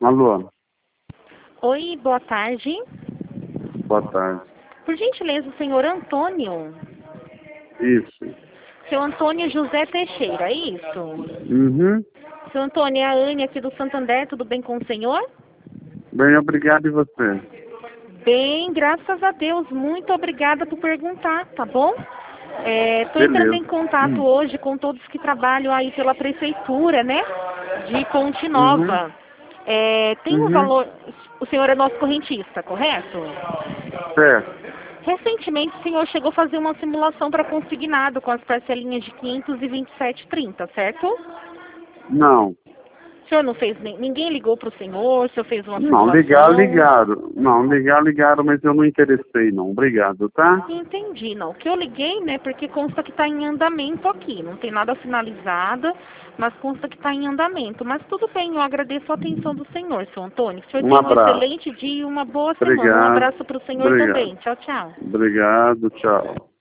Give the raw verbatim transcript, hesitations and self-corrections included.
Alô, Oi, boa tarde. boa tarde. Por gentileza, o senhor Antônio. Isso. Seu Antônio José Teixeira, é isso? Uhum. Seu Antônio, é a Anne aqui do Santander, tudo bem com o senhor? Bem, obrigado, e você? Bem, graças a Deus. Muito obrigada por perguntar, tá bom? Estou entrando Beleza. em contato Hum. hoje com todos que trabalham aí pela prefeitura, né? De Ponte Uhum. Nova. É, tem um Uhum. valor... O senhor é nosso correntista, correto? Certo. Recentemente, o senhor chegou a fazer uma simulação para consignado com as parcelinhas de quinhentos e vinte e sete e trinta, certo? Não. O senhor não fez... nem- Ninguém ligou para o senhor, o senhor fez uma Não, ligar, simulação? ligaram. Não, ligar, ligaram, mas eu não interessei, não. Obrigado, tá? Entendi, não. O que eu liguei, né, porque consta que está em andamento aqui. Não tem nada finalizado, mas consta que está em andamento. Mas tudo bem, eu agradeço a atenção do senhor, seu Antônio. Que o senhor Um tenha um abraço. excelente dia e uma boa semana. Um Obrigado. abraço para o senhor Obrigado. também. Tchau, tchau. Obrigado, tchau.